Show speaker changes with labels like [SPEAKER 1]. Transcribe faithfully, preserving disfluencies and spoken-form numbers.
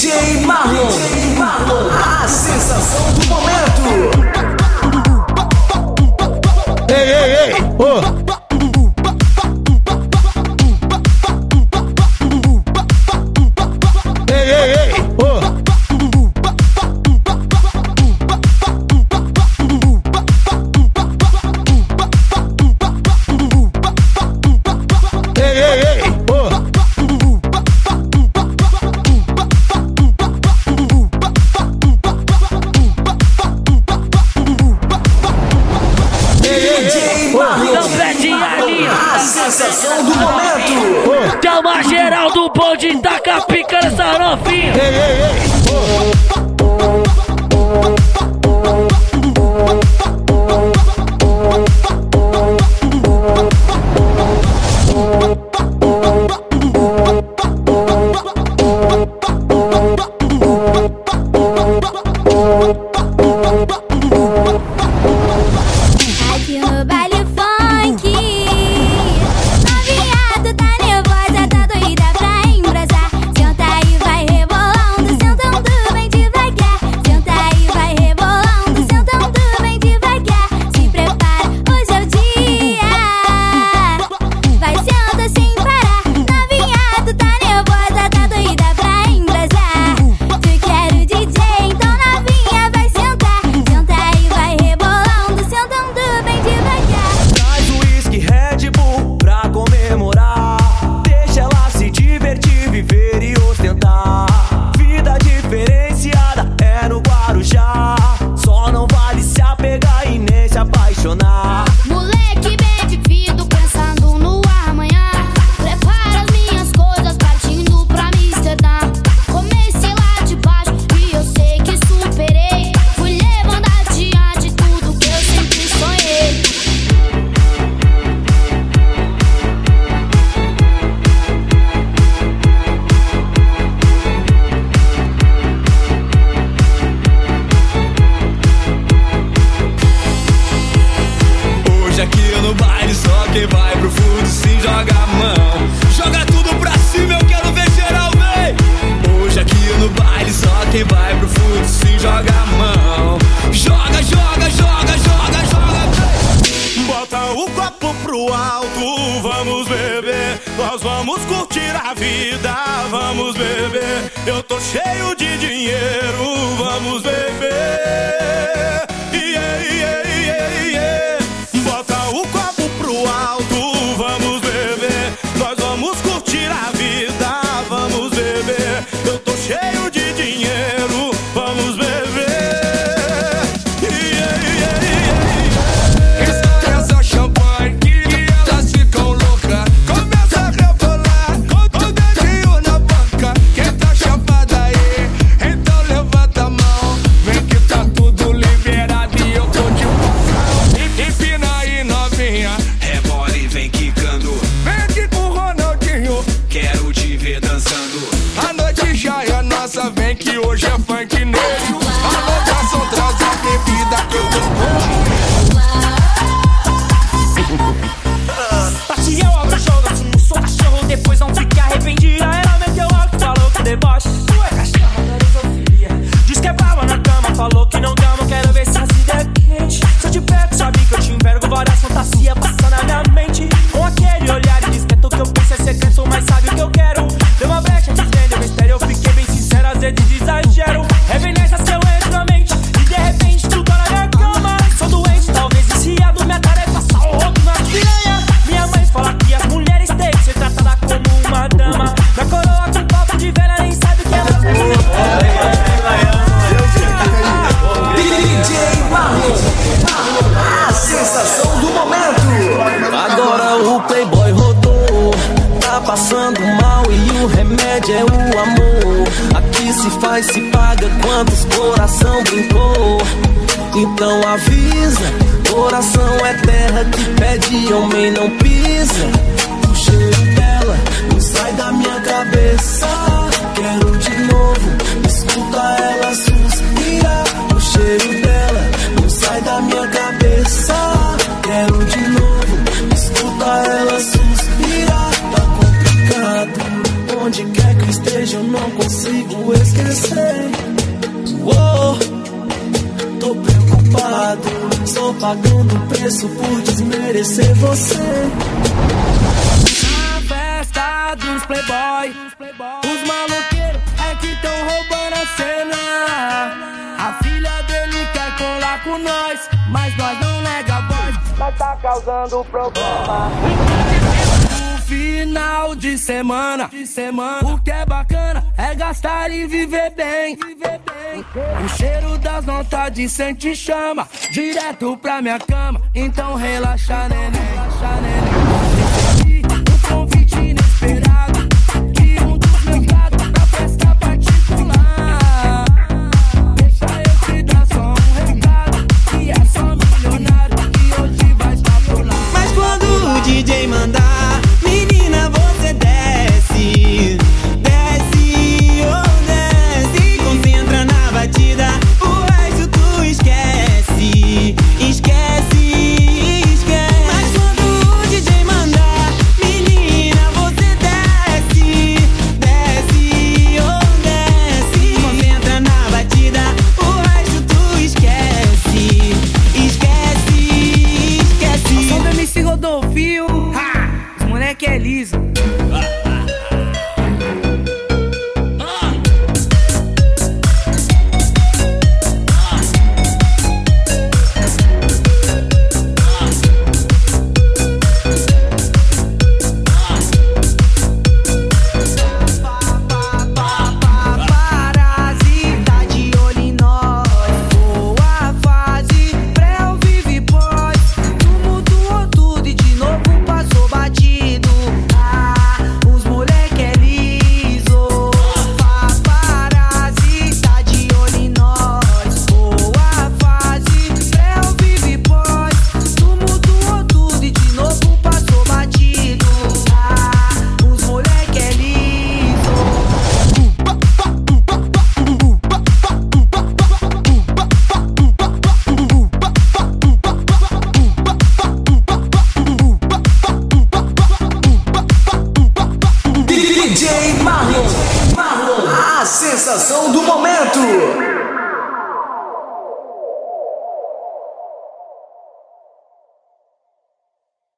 [SPEAKER 1] D J Marlon, Marlon, a sensação do momento.
[SPEAKER 2] Ei, ei, ei, oh.
[SPEAKER 1] Sensação do momento.
[SPEAKER 3] Chama geral do bonde, taca a pica nessa novinha.
[SPEAKER 2] Ei, ei, ei.
[SPEAKER 4] Aqui no baile funk, moleque bem vivido, pensando no amanhã. Prepara as minhas coisas, partindo pra Amsterdã. Comecei lá de baixo e eu sei que superei. Fui levando adiante tudo que eu sempre sonhei.
[SPEAKER 5] Aqui no baile só quem vai pro fundo sim joga a mão. Joga tudo pra cima, eu quero ver geral, vem. Hoje aqui no baile só quem vai pro fundo sim joga a mão. Joga, joga, joga, joga, joga, vem.
[SPEAKER 6] Bota o copo pro alto, vamos beber. Nós vamos curtir a vida, vamos beber. Eu tô cheio de dinheiro, vamos beber. Yeah, yeah, yeah, yeah. O copo pro alto, vamos beber. Nós vamos curtir a vida, vamos beber. Eu tô cheio de dinheiro, vamos beber. Yeah, yeah, yeah, yeah.
[SPEAKER 5] Esqueça champanhe que elas ficam loucas. Começa a rebolar com o dedinho na boca. Quem tá chapada aí, então levanta a mão. Vem que tá tudo liberado e eu tô de boca. Empina aí, novinha, rebola e vem quicando. Vem aqui com o Ronaldinho, quero te ver dançando. A noite já é nossa, vem que hoje é funk negro. A locação traz a bebida que eu tô
[SPEAKER 7] Partiu, abro o jogo, assumo, sou cachorro, depois não fique arrependida. Ela meteu alto, falou que deboche. Tu é cachorro, não é zoofilia. Diz que é brava na cama, falou que não dama, quero ver se a vida é quente. Se eu te pego, sabe que eu te envergo, várias fantasias passando na minha mente. Com aquele olhar indiscreto que eu penso é secreto, mas sabe o que eu quero. Deu uma brecha, desvende o mistério, eu fiquei bem sincero, às vezes exagero. É bem nessas que eu entro na mente, e de repente tu tá na minha cama. Sou doente, talvez viciado, minha tarefa só o rodo na piranha. Minha mãe fala que as mulheres têm que ser tratadas como uma dama. Na coroa com papo de velha, nem sabe o que é ela.
[SPEAKER 1] D J Marlon, Marlon, a sensação do momento.
[SPEAKER 8] Agora o playboy rodou, tá passando mal e o remédio é o amor. Aqui se faz, se paga, quantos coração brincou. Então avisa, coração é terra que pede, homem não pisa. O cheiro dela não sai da minha cabeça. Quero de novo, escuta ela suspirar. O cheiro dela não sai da minha cabeça. Quero de novo, escuta ela suspirar. Tá complicado, onde quer que eu esteja eu não consigo consigo esquecer. Oh, tô preocupado, só pagando o preço por desmerecer você.
[SPEAKER 7] Na festa dos playboy, os maloqueiros é que tão roubando a cena. A filha dele quer colar com nós, mas nós não nega a voz, mas tá causando problema. No final de semana, de semana, o que é bacana é gastar e viver bem. O cheiro das notas de cento chama direto pra minha cama, então relaxa, neném, relaxa, neném. Um convite inesperado de um dos meus gatos pra festa particular. Deixa eu te dar só um recado, que é só milionário e hoje vai estar por lá.
[SPEAKER 9] Mas quando o D J mandar, menina, você desce, desce, oh desce, concentra na batida, o resto tu esquece, esquece, esquece. Mas quando o D J mandar, menina, você desce, desce, oh desce, concentra na batida, o resto tu esquece, esquece, esquece.
[SPEAKER 7] Som do M C Rodolfio, ha! Os moleque é liso.
[SPEAKER 9] Parasita de olho em nós, boa fase, pré, vive pós. Tumultuou tudo e de novo passou batido. Ah, os moleque é liso. Parasita de olho em nós, boa fase, pré, vive pós. Tumultuou tudo e de novo passou batido. Ah, os moleque é liso.
[SPEAKER 1] D J Marlon, Marlon, a sensação do momento.